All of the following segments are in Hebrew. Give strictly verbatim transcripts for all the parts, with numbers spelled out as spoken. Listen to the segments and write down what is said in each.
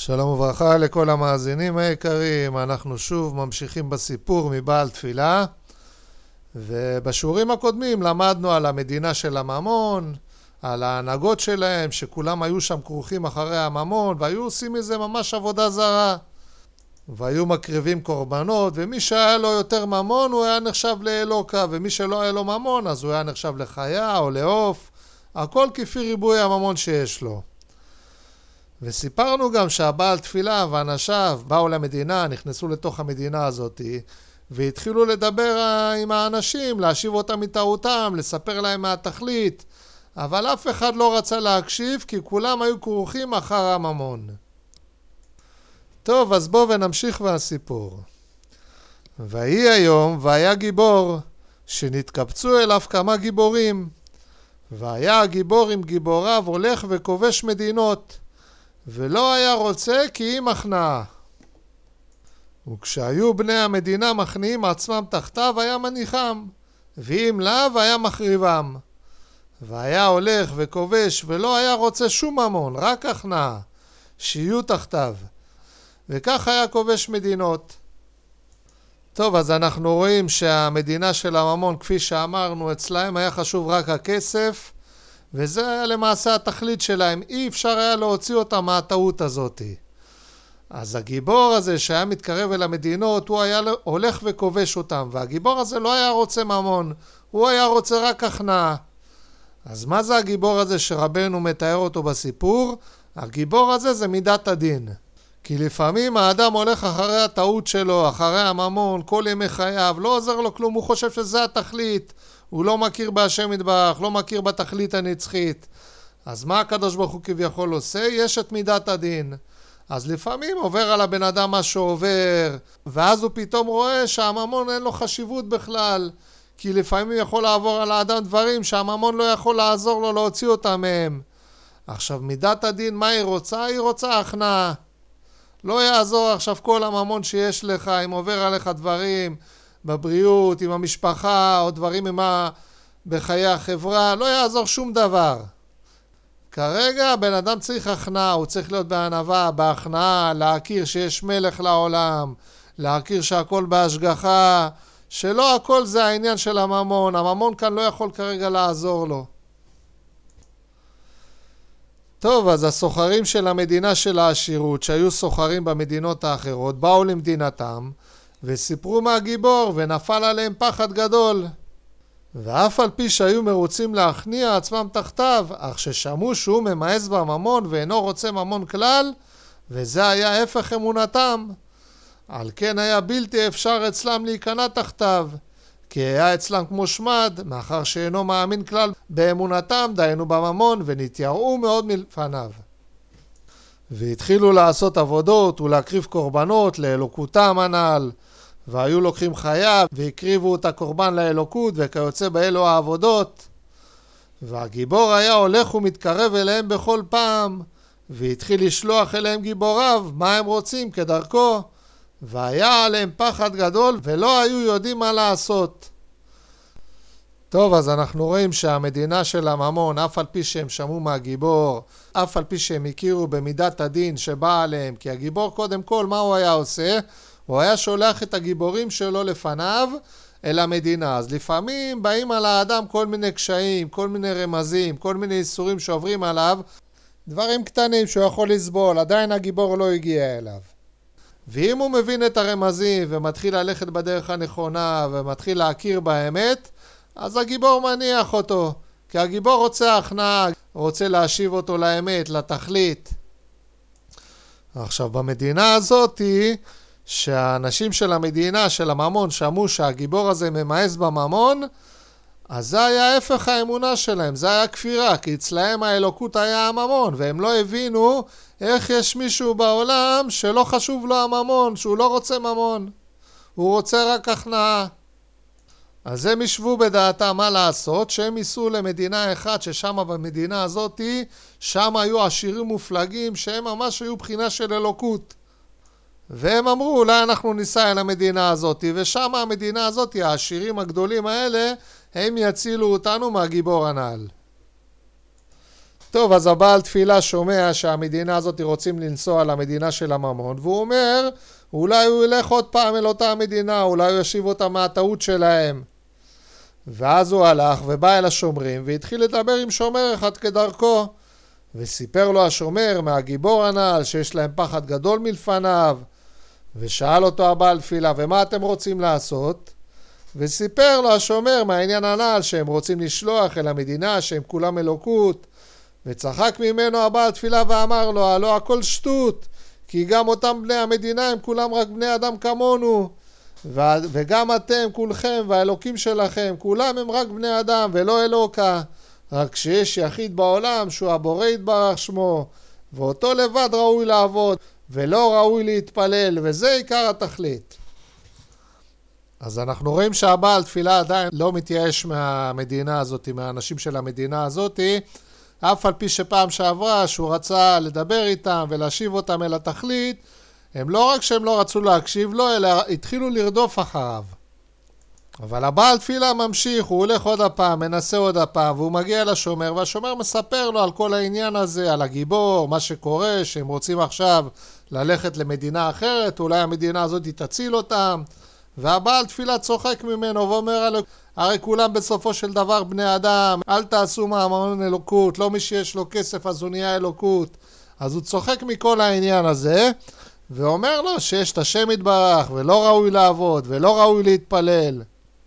שלום וברכה לכל המאזינים היקרים, אנחנו שוב ממשיכים בסיפור מבעל תפילה, ובשיעורים הקודמים למדנו על המדינה של הממון, על ההנהגות שלהם, שכולם היו שם כרוכים אחרי הממון, והיו עושים מזה ממש עבודה זרה, והיו מקריבים קורבנות, ומי שהיה לו יותר ממון הוא היה נחשב לאלוקה, ומי שלא היה לו ממון אז הוא היה נחשב לחיה או לעוף, הכל כפי ריבוי הממון שיש לו. וסיפרנו גם שהבעל תפילה ואנשיו באו למדינה, נכנסו לתוך המדינה הזאת והתחילו לדבר עם האנשים, להשיב אותם מטעותם, לספר להם מהתכלית, אבל אף אחד לא רצה להקשיב כי כולם היו כרוכים אחר הממון. טוב, אז בואו ונמשיך בסיפור. ויהי היום והיה גיבור שנתקבצו אליו כמה גיבורים, והיה הגיבור עם גיבוריו הולך וכובש מדינות, ולא היה רוצה כי אם הכנעה. וכשהיו בני המדינה מכניעים עצמם תחתיו היה מניחם, ואם לאו היה מחריבם. והיה הולך וכובש ולא היה רוצה שום ממון, רק הכנעה, שיהיו תחתיו. וכך היה כובש מדינות. טוב, אז אנחנו רואים שהמדינה של הממון, כפי שאמרנו, אצלהם היה חשוב רק הכסף, וזה היה למעשה התכלית שלהם, אי אפשר היה להוציא אותם מהטעות הזאת. אז הגיבור הזה שהיה מתקרב אל המדינות, הוא היה הולך וכובש אותם, והגיבור הזה לא היה רוצה ממון, הוא היה רוצה רק הכנעה. אז מה זה הגיבור הזה שרבנו מתאר אותו בסיפור? הגיבור הזה זה מידת הדין. כי לפעמים האדם הולך אחרי הטעות שלו, אחרי הממון, כל ימי חייו, לא עוזר לו כלום, הוא חושב שזה התכלית, הוא לא מכיר בהשם יתברך, לא מכיר בתכלית הנצחית. אז מה הקדוש ברוך הוא כביכול עושה? יש את מידת הדין. אז לפעמים עובר על הבן אדם מה שעובר, ואז הוא פתאום רואה שהממון אין לו חשיבות בכלל, כי לפעמים יכול לעבור על האדם דברים שהממון לא יכול לעזור לו להוציא אותם מהם. עכשיו מידת הדין, מה היא רוצה? היא רוצה הכנעה. לא יעזור עכשיו כל הממון שיש לך, אם עובר עליך דברים בבריאות, עם המשפחה, או דברים עם ה... בחיי החברה, לא יעזור שום דבר. כרגע הבן אדם צריך הכנעה, הוא צריך להיות בענווה, בהכנעה, להכיר שיש מלך לעולם, להכיר שהכל בהשגחה, שלא הכל זה העניין של הממון, הממון כאן לא יכול כרגע לעזור לו. טוב, אז הסוחרים של המדינה של העשירות, שהיו סוחרים במדינות האחרות, באו למדינתם, וסיפרו מהגיבור, ונפל עליהם פחד גדול. ואף על פי שהיו מרוצים להכניע עצמם תחתיו, אך ששמעו שהוא ממאס בממון ואינו רוצה ממון כלל, וזה היה הפך אמונתם. על כן היה בלתי אפשר אצלם להיכנע תחתיו, כי היה אצלם כמו שמד, מאחר שאינו מאמין כלל באמונתם, דיינו בממון, ונתייראו מאוד מלפניו. והתחילו לעשות עבודות ולהקריב קורבנות לאלוקותם הנ"ל, והיו לוקחים חיה והקריבו את הקורבן לאלוקות וכיוצא באלו העבודות. והגיבור היה הולך ומתקרב אליהם בכל פעם, והתחיל לשלוח אליהם גיבוריו מה הם רוצים כדרכו, והיה עליהם פחד גדול ולא היו יודעים מה לעשות. טוב, אז אנחנו רואים שהמדינה של הממון, אף על פי שהם שמעו מהגיבור, אף על פי שהם הכירו במידת הדין שבא עליהם, כי הגיבור קודם כל מה הוא היה עושה? הוא היה שולח את הגיבורים שלו לפניו אל המדינה. אז לפעמים באים על האדם כל מיני קשיים, כל מיני רמזים, כל מיני איסורים שעוברים עליו, דברים קטנים שהוא יכול לסבול, עדיין הגיבור לא הגיע אליו. ואם הוא מבין את הרמזים ומתחיל ללכת בדרך הנכונה ומתחיל להכיר באמת, אז הגיבור מניח אותו, כי הגיבור רוצה הכנעה, רוצה להשיב אותו לאמת, לתכלית. עכשיו במדינה הזאת, שהאנשים של המדינה של הממון שמעו שהגיבור הזה ממאס בממון, אז זה היה ההפך האמונה שלהם, זה היה כפירה, כי אצלהם האלוקות היה הממון, והם לא הבינו איך יש מישהו בעולם שלא חשוב לו הממון, שהוא לא רוצה ממון, הוא רוצה רק הכנעה. אז הם ישבו בדעתם מה לעשות, שהם ייסעו למדינה אחת, ששם במדינה הזאת, שם היו עשירים מופלגים, שהם ממש היו בחינה של אלוקות. והם אמרו, אולי אנחנו ניסע אל המדינה הזאת, ושם המדינה הזאת, העשירים הגדולים האלה, הם יצילו אותנו מהגיבור הנ"ל. טוב, אז הבעל תפילה שומע שהמדינה הזאת רוצים לנסוע למדינה של הממון, והוא אומר, אולי הוא ילך עוד פעם אל אותה המדינה, אולי הוא ישיב אותה מהטעות שלהם. ואז הוא הלך ובא אל השומרים והתחיל לדבר עם שומר אחד כדרכו, וסיפר לו השומר מהגיבור הנעל שיש להם פחד גדול מלפניו, ושאל אותו הבעל תפילה, ומה אתם רוצים לעשות? וסיפר לו השומר מהעניין הנעל שהם רוצים לשלוח אל המדינה שהם כולם אלוקות, וצחק ממנו הבעל תפילה ואמר לו, הלא הכל שטות, כי גם אותם בני המדינה הם כולם רק בני אדם כמונו, וגם אתם כולכם והאלוקים שלכם כולם הם רק בני אדם ולא אלוקה, רק שיש יחיד בעולם שהוא הבורא יתברך שמו, ואותו לבד ראוי לעבוד ולא ראוי להתפלל, וזה עיקר התכלית. אז אנחנו רואים שהבעל תפילה עדיין לא מתייאש מהמדינה הזאת, מהאנשים של המדינה הזאת, אף על פי שפעם שעברה שהוא רצה לדבר איתם ולהשיב אותם אל התכלית, הם לא רק שהם לא רצו להקשיב לו, אלא התחילו לרדוף אחריו. אבל הבעל תפילה ממשיך, הוא הולך עוד הפעם, מנסה עוד הפעם, והוא מגיע לשומר, והשומר מספר לו על כל העניין הזה, על הגיבור, מה שקורה, שהם רוצים עכשיו ללכת למדינה אחרת, אולי המדינה הזאת תציל אותם, והבעל תפילה צוחק ממנו ואומר, הרי כולם בסופו של דבר בני אדם, אל תעשו מהמון אלוקות, לא מי שיש לו כסף אז הוא נהיה אלוקות. אז הוא צוחק מכל העניין הזה, ואומר לו שיש את השם יתברך, ולא ראוי לעבוד, ולא ראוי להתפלל.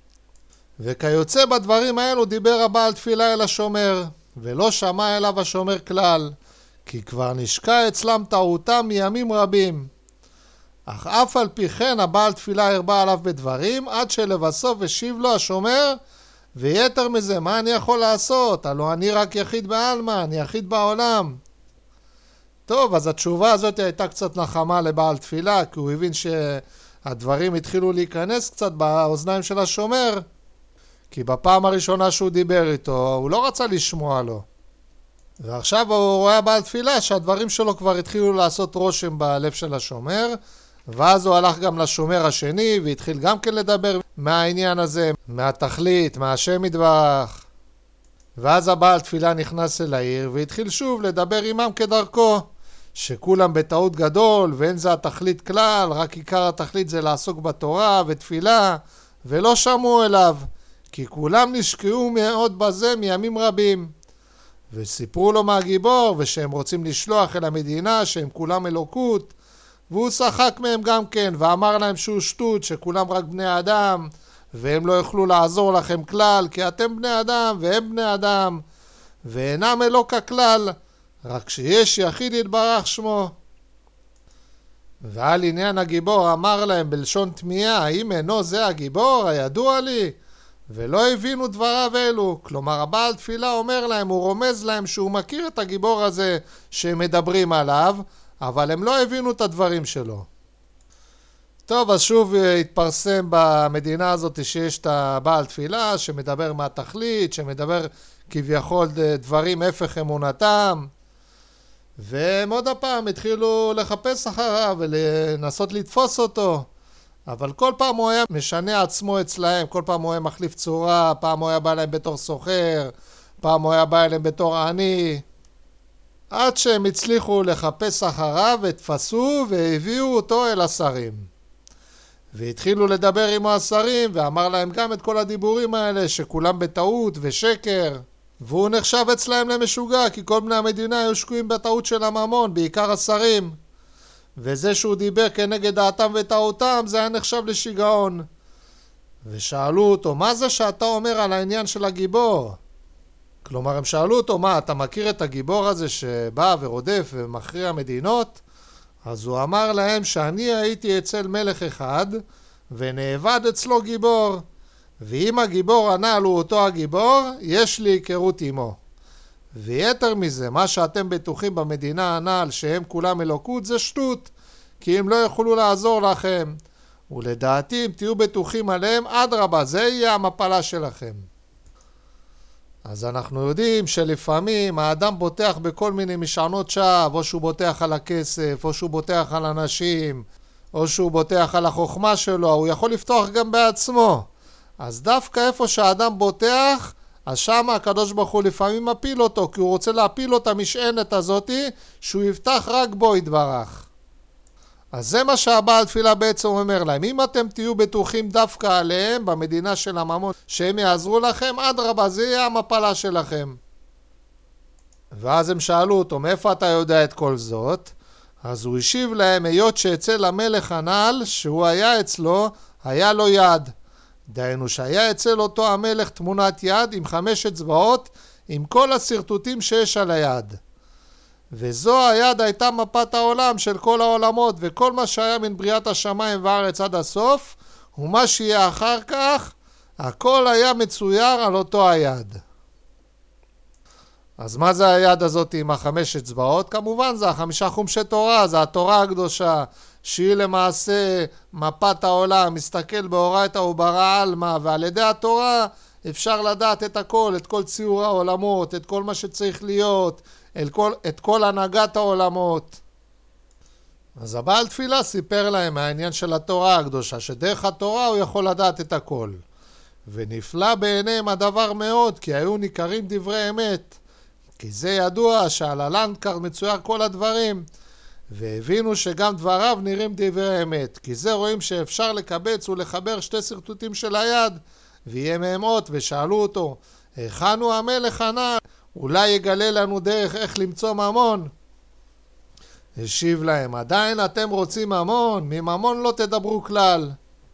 וכיוצא בדברים האלו דיבר הבעל תפילה אל השומר, ולא שמע אליו השומר כלל, כי כבר נשקע אצלם טעותם מימים רבים. אך אף על פי כן הבעל תפילה הרבה עליו בדברים, עד שלבסוף השיב לו השומר, ויתר מזה, מה אני יכול לעשות? הלא אני רק יחיד בעלמא, אני יחיד בעולם. טוב, אז התשובה הזאת הייתה קצת נחמה לבעל תפילה, כי הוא הבין שהדברים התחילו להיכנס קצת באוזניים של השומר, כי בפעם הראשונה שהוא דיבר איתו, הוא לא רצה לשמוע לו. ועכשיו הוא רואה בעל תפילה שהדברים שלו כבר התחילו לעשות רושם בלב של השומר, ואז הוא הלך גם לשומר השני והתחיל גם כן לדבר מהעניין הזה, מהתכלית, מהשם יתברך. ואז הבעל תפילה נכנס אל העיר והתחיל שוב לדבר עמם כדרכו, שכולם בטעות גדול ואין זה התכלית כלל, רק עיקר התכלית זה לעסוק בתורה ותפילה, ולא שמעו אליו, כי כולם נשקעו מאוד בזה מימים רבים. וסיפרו לו מהגיבור ושהם רוצים לשלוח אל המדינה שהם כולם אלוקות, והוא שחק מהם גם כן ואמר להם שהוא שטות, שכולם רק בני אדם והם לא יוכלו לעזור לכם כלל, כי אתם בני אדם והם בני אדם ואינם אלוק הכלל, רק שיש יחיד יתברך שמו. ועל עניין הגיבור אמר להם בלשון תמיהה, האם אינו זה הגיבור הידוע לי? ולא הבינו דבריו אלו. כלומר הבעל תפילה אומר להם, הוא רומז להם שהוא מכיר את הגיבור הזה שהם מדברים עליו, אבל הם לא הבינו את הדברים שלו. טוב, אז שוב התפרסם במדינה הזאת שיש את הבעל תפילה שמדבר מהתכלית, שמדבר כביכול דברים הפך אמונתם, והם עוד הפעם התחילו לחפש אחריו ולנסות לתפוס אותו, אבל כל פעם הוא היה משנה עצמו אצלהם, כל פעם הוא היה מחליף צורה, פעם הוא היה בא להם בתור סוחר, פעם הוא היה בא אליהם בתור עני, עד שהם הצליחו לחפש אחריו ותפסו והביאו אותו אל השרים. והתחילו לדבר עם השרים ואמר להם גם את כל הדיבורים האלה שכולם בטעות ושקר, והוא נחשב אצלהם למשוגע, כי כל בני המדינה היו שקועים בטעות של הממון, בעיקר השרים. וזה שהוא דיבר כנגד דעתם וטעותם, זה היה נחשב לשיגעון. ושאלו אותו, מה זה שאתה אומר על העניין של הגיבור? כלומר, הם שאלו אותו, מה, אתה מכיר את הגיבור הזה שבא ורודף ומכריע מדינות? אז הוא אמר להם שאני הייתי אצל מלך אחד, ונאבד אצלו גיבור. ואם הגיבור הנ"ל הוא אותו הגיבור, יש לי היכרות עמו. ויתר מזה, מה שאתם בטוחים במדינה הנ"ל שהם כולם אלוקות, זה שטות, כי הם לא יכולו לעזור לכם. ולדעתי, אם תהיו בטוחים עליהם, אדרבה, זה יהיה המפלה שלכם. אז אנחנו יודעים שלפעמים האדם בוטח בכל מיני משענות שווא, או שהוא בוטח על הכסף, או שהוא בוטח על אנשים, או שהוא בוטח על החוכמה שלו, הוא יכול לפתוח גם בעצמו. אז דווקא איפה שהאדם בוטח, אז שם הקדוש ברוך הוא לפעמים מפיל אותו, כי הוא רוצה להפיל לו את המשענת הזאתי, שהוא יפתח רק בו יתברך. אז זה מה שהבעל תפילה בעצם אומר להם, אם אתם תהיו בטוחים דווקא עליהם, במדינה של הממון, שהם יעזרו לכם, אדרבה, זה יהיה המפלה שלכם. ואז הם שאלו אותו, מאיפה אתה יודע את כל זאת? אז הוא השיב להם, היות שאצל המלך הנ"ל, שהוא היה אצלו, היה לו יד. דהיינו שהיה אצל אותו המלך תמונת יד עם חמש אצבעות, עם כל הסרטוטים שיש על היד. וזו היד הייתה מפת העולם של כל העולמות, וכל מה שהיה מן בריאת השמיים והארץ עד הסוף, ומה שיהיה אחר כך, הכל היה מצויר על אותו היד. אז מה זה היד הזאת עם החמש אצבעות? כמובן זה החמישה חומשי תורה, זה התורה הקדושה, שהיא למעשה מפת העולם, מסתכל באורייתא וברא עלמא, ועל ידי התורה אפשר לדעת את הכל, את כל ציור העולמות, את כל מה שצריך להיות, את כל, את כל הנהגת העולמות. אז הבעל תפילה סיפר להם העניין של התורה הקדושה, שדרך התורה הוא יכול לדעת את הכל. ונפלא בעיניהם הדבר מאוד, כי היו ניכרים דברי אמת. כי זה ידוע שעל הלנדקארד מצויר כל הדברים, והבינו שגם דבריו נראים דברי אמת. כי זה רואים שאפשר לקבץ ולחבר שתי סרטוטים של היד, ויהיה מהם אות, ושאלו אותו, היכן הוא המלך הנ"ל? אולי יגלה לנו דרך איך למצוא ממון? השיב להם, עדיין אתם רוצים ממון? מממון לא תדברו כלל.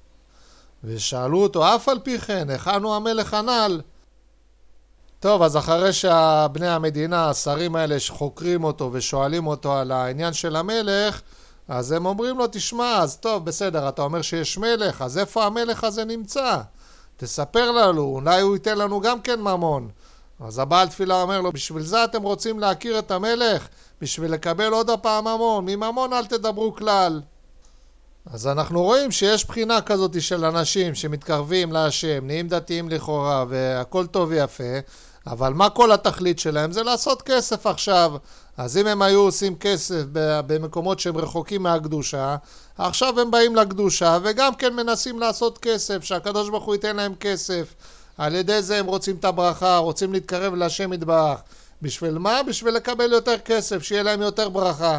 ושאלו אותו, אף על פי כן, היכן הוא המלך הנ"ל? טוב, אז אחרי שהבני המדינה, השרים האלה שחוקרים אותו ושואלים אותו על העניין של המלך, אז הם אומרים לו, תשמע, אז טוב, בסדר, אתה אומר שיש מלך, אז איפה המלך הזה נמצא? תספר לנו, אולי הוא ייתן לנו גם כן ממון. אז הבעל תפילה אומר לו, בשביל זה אתם רוצים להכיר את המלך? בשביל לקבל עוד הפעם ממון? מממון אל תדברו כלל. אז אנחנו רואים שיש בחינה כזאת של אנשים שמתקרבים להשם, נהיים דתיים לכאורה והכל טוב ויפה, אבל מה כל התכלית שלהם? זה לעשות כסף עכשיו. אז אם הם היו עושים כסף במקומות שהם רחוקים מהקדושה, עכשיו הם באים לקדושה וגם כן מנסים לעשות כסף, שהקדוש ברוך הוא ייתן להם כסף. על ידי זה הם רוצים את הברכה, רוצים להתקרב להשם יתברך. בשביל מה? בשביל לקבל יותר כסף, שיהיה להם יותר ברכה.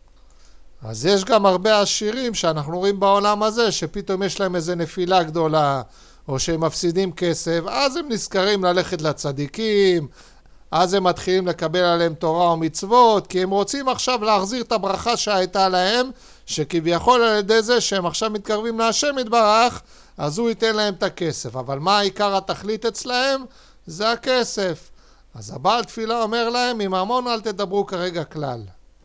אז יש גם הרבה עשירים שאנחנו רואים בעולם הזה, שפתאום יש להם איזה נפילה גדולה, או שהם מפסידים כסף, אז הם נזכרים ללכת לצדיקים, אז הם מתחילים לקבל עליהם תורה ומצוות, כי הם רוצים עכשיו להחזיר את הברכה שהייתה להם, שכביכול על ידי זה שהם עכשיו מתקרבים להשם יתברך, אז הוא ייתן להם את הכסף. אבל מה העיקר התכלית אצלהם? זה הכסף. אז הבעל תפילה אומר להם, מממון אל תדברו כרגע כלל.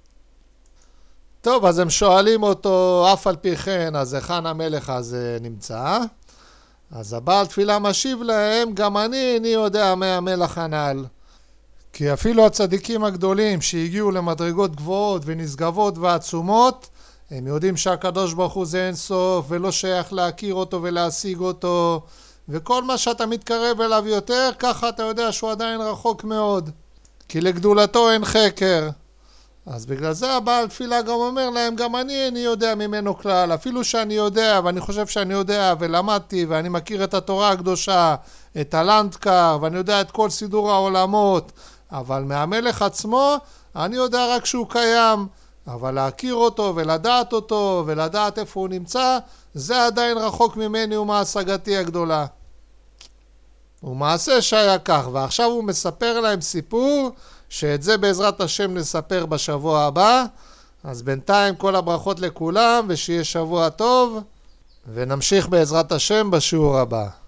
טוב, אז הם שואלים אותו, אף על פי כן, אז היכן המלך הזה נמצא? אז הבעל תפילה משיב להם, גם אני איני יודע מה המלך הנ"ל. כי אפילו הצדיקים הגדולים שהגיעו למדרגות גבוהות ונשגבות ועצומות, הם יודעים שהקדוש ברוך הוא זה אין סוף, ולא שייך להכיר אותו ולהשיג אותו, וכל מה שאתה מתקרב אליו יותר, ככה אתה יודע שהוא עדיין רחוק מאוד, כי לגדולתו אין חקר. אז בגלל זה הבעל תפילה גם אומר להם, גם אני איני יודע ממנו כלל, אפילו שאני יודע, ואני חושב שאני יודע, ולמדתי, ואני מכיר את התורה הקדושה, את הלנדקאר, ואני יודע את כל סידור העולמות, אבל מהמלך עצמו, אני יודע רק שהוא קיים, אבל להכיר אותו ולדעת אותו, ולדעת איפה הוא נמצא, זה עדיין רחוק ממני ומהשגתי הגדולה. ומעשה שהיה כך, ועכשיו הוא מספר להם סיפור, שאת זה בעזרת השם נספר בשבוע הבא. אז בינתיים כל הברכות לכולם, ושיהיה שבוע טוב, ונמשיך בעזרת השם בשיעור הבא.